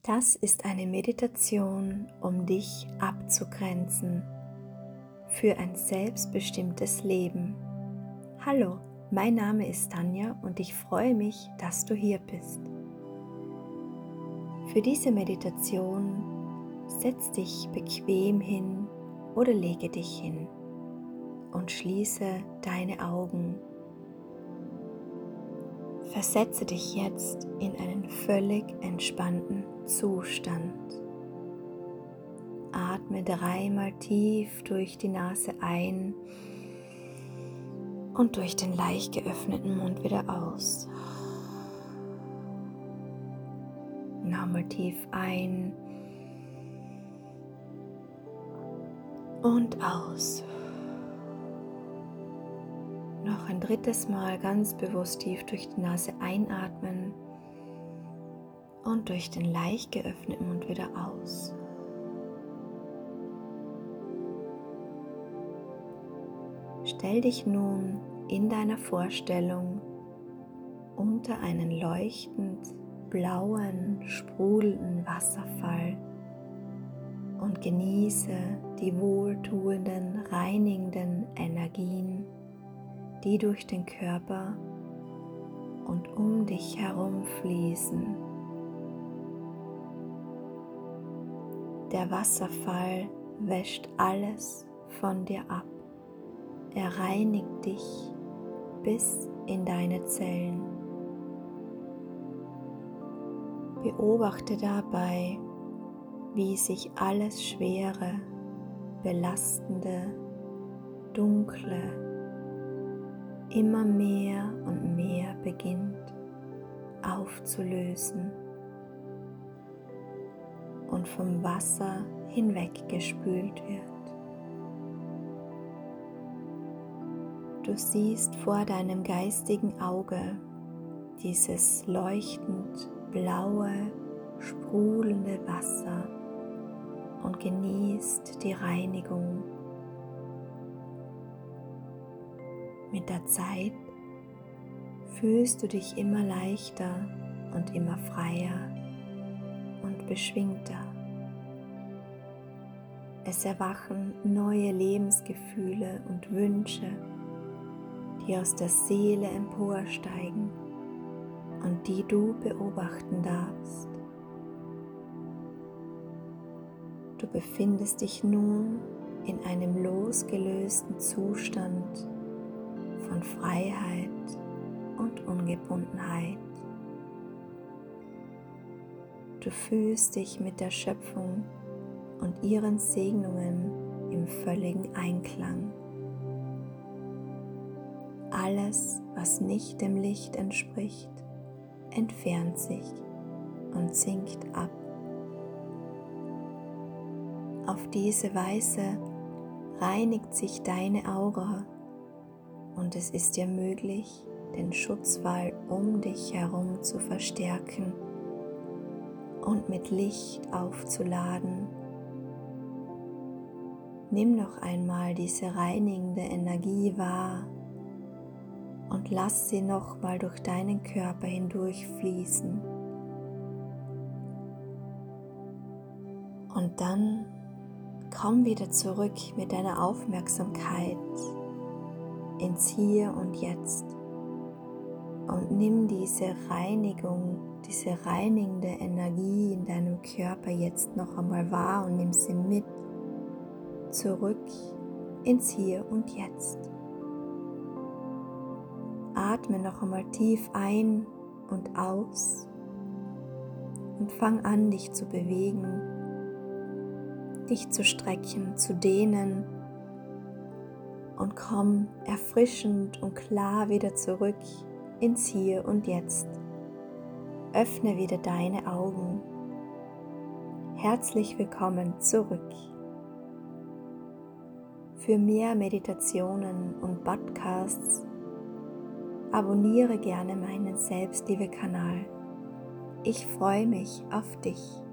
Das ist eine Meditation, um dich abzugrenzen für ein selbstbestimmtes Leben. Hallo, mein Name ist Tanja und ich freue mich, dass du hier bist. Für diese Meditation setz dich bequem hin oder lege dich hin und schließe deine Augen. Versetze dich jetzt in einen völlig entspannten Zustand. Atme 3-mal tief durch die Nase ein und durch den leicht geöffneten Mund wieder aus. Nochmal tief ein und aus. Noch ein 3. Mal ganz bewusst tief durch die Nase einatmen und durch den leicht geöffneten Mund wieder aus. Stell dich nun in deiner Vorstellung unter einen leuchtend blauen, sprudelnden Wasserfall und genieße die wohltuenden, reinigenden Energien, die durch den Körper und um dich herum fließen. Der Wasserfall wäscht alles von dir ab. Er reinigt dich bis in deine Zellen. Beobachte dabei, wie sich alles Schwere, Belastende, Dunkle immer mehr und mehr beginnt aufzulösen und vom Wasser hinweggespült wird. Du siehst vor deinem geistigen Auge dieses leuchtend blaue, sprudelnde Wasser und genießt die Reinigung. Mit der Zeit fühlst du dich immer leichter und immer freier und beschwingter. Es erwachen neue Lebensgefühle und Wünsche, die aus der Seele emporsteigen und die du beobachten darfst. Du befindest dich nun in einem losgelösten Zustand von Freiheit und Ungebundenheit. Du fühlst dich mit der Schöpfung und ihren Segnungen im völligen Einklang. Alles, was nicht dem Licht entspricht, entfernt sich und sinkt ab. Auf diese Weise reinigt sich deine Aura und es ist dir möglich, den Schutzwall um dich herum zu verstärken und mit Licht aufzuladen. Nimm noch einmal diese reinigende Energie wahr und lass sie nochmal durch deinen Körper hindurch fließen. Und dann komm wieder zurück mit deiner Aufmerksamkeit ins Hier und Jetzt und nimm diese Reinigung, diese reinigende Energie in deinem Körper jetzt noch einmal wahr und nimm sie mit zurück ins Hier und Jetzt. Atme noch einmal tief ein und aus und fang an, dich zu bewegen, dich zu strecken, zu dehnen und komm erfrischend und klar wieder zurück ins Hier und Jetzt. Öffne wieder deine Augen. Herzlich willkommen zurück. Für mehr Meditationen und Podcasts abonniere gerne meinen Selbstliebe-Kanal. Ich freue mich auf dich.